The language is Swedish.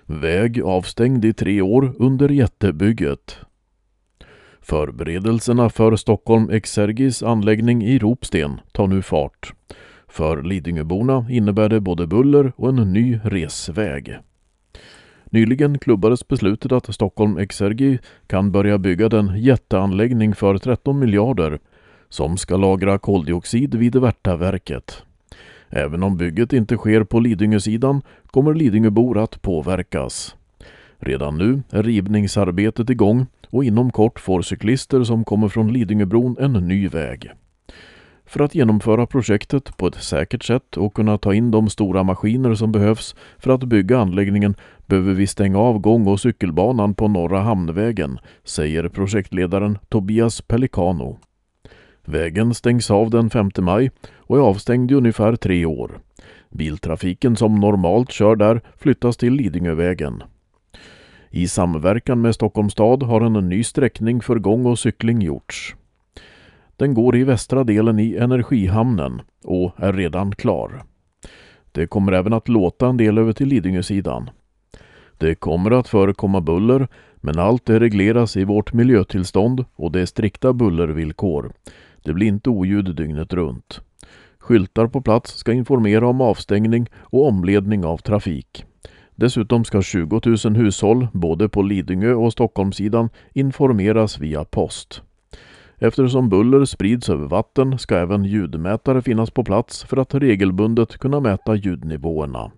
Väg avstängd i 3 år under jättebygget. Förberedelserna för Stockholm Exergis anläggning i Ropsten tar nu fart. För Lidingöborna innebär det både buller och en ny resväg. Nyligen klubbades beslutet att Stockholm Exergi kan börja bygga den jätteanläggning för 13 miljarder som ska lagra koldioxid vid Värtaverket. Även om bygget inte sker på Lidingösidan kommer Lidingöbor att påverkas. Redan nu är rivningsarbetet igång och inom kort får cyklister som kommer från Lidingöbron en ny väg. För att genomföra projektet på ett säkert sätt och kunna ta in de stora maskiner som behövs för att bygga anläggningen behöver vi stänga av gång- och cykelbanan på Norra Hamnvägen, säger projektledaren Tobias Pelicano. Vägen stängs av den 5 maj och är avstängd i ungefär 3 år. Biltrafiken som normalt kör där flyttas till Lidingövägen. I samverkan med Stockholms stad har en ny sträckning för gång- och cykling gjorts. Den går i västra delen i Energihamnen och är redan klar. Det kommer även att låta en del över till Lidingösidan. Det kommer att förekomma buller, men allt det regleras i vårt miljötillstånd och det är strikta bullervillkor. Det blir inte oljud dygnet runt. Skyltar på plats ska informera om avstängning och omledning av trafik. Dessutom ska 20 000 hushåll, både på Lidingö och Stockholmssidan, informeras via post. Eftersom buller sprids över vatten ska även ljudmätare finnas på plats för att regelbundet kunna mäta ljudnivåerna.